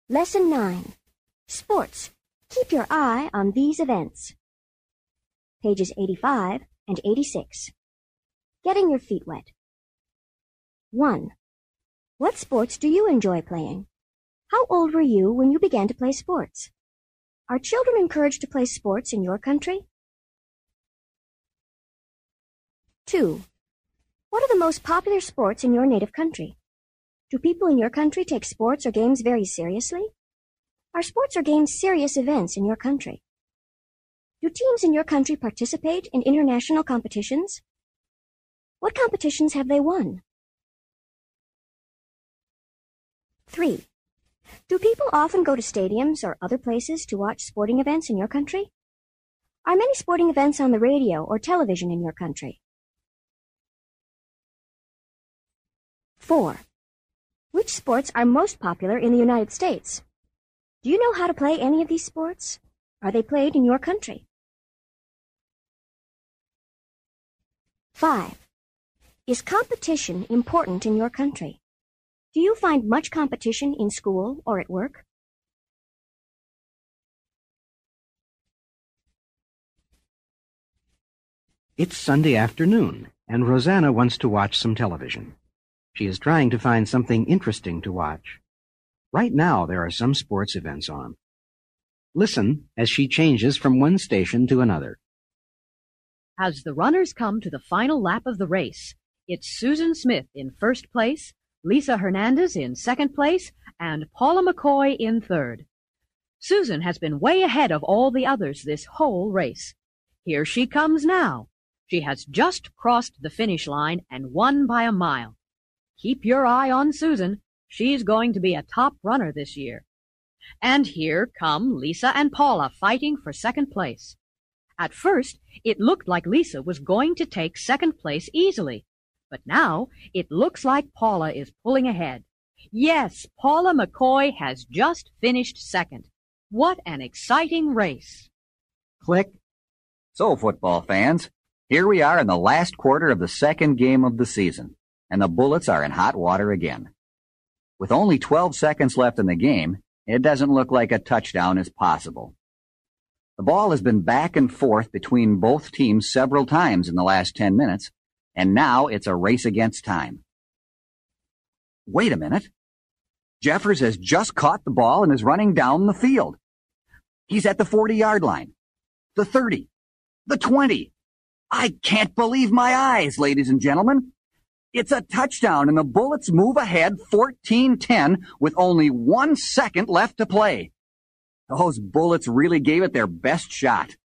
Lesson 9. Sports. Keep your eye on these events. Pages 85 and 86. Getting your feet wet. 1. What sports do you enjoy playing? How old were you when you began to play sports? Are children encouraged to play sports in your country? 2. What are the most popular sports in your native country? Do people in your country take sports or games very seriously? Are sports or games serious events in your country? Do teams in your country participate in international competitions? What competitions have they won? 3. Do people often go to stadiums or other places to watch sporting events in your country? Are many sporting events on the radio or television in your country? 4. Which sports are most popular in the United States? Do you know how to play any of these sports? Are they played in your country? 5. Is competition important in your country? Do you find much competition in school or at work? It's Sunday afternoon, and Rosanna wants to watch some television. She is trying to find something interesting to watch. Right now, there are some sports events on. Listen as she changes from one station to another. As the runners come to the final lap of the race, it's Susan Smith in first place, Lisa Hernandez in second place, and Paula McCoy in third. Susan has been way ahead of all the others this whole race. Here she comes now. She has just crossed the finish line and won by a mile. Keep your eye on Susan. She's going to be a top runner this year. And here come Lisa and Paula fighting for second place. At first, it looked like Lisa was going to take second place easily. But now, it looks like Paula is pulling ahead. Yes, Paula McCoy has just finished second. What an exciting race. Click. So, football fans, here we are in the last quarter of the second game of the season, and the Bullets are in hot water again. With only 12 seconds left in the game, it doesn't look like a touchdown is possible. The ball has been back and forth between both teams several times in the last 10 minutes, and now it's a race against time. Wait a minute. Jeffers has just caught the ball and is running down the field. He's at the 40-yard line, the 30, the 20. I can't believe my eyes, ladies and gentlemen. It's a touchdown, and the Bullets move ahead 14-10 with only 1 second left to play. Those Bullets really gave it their best shot.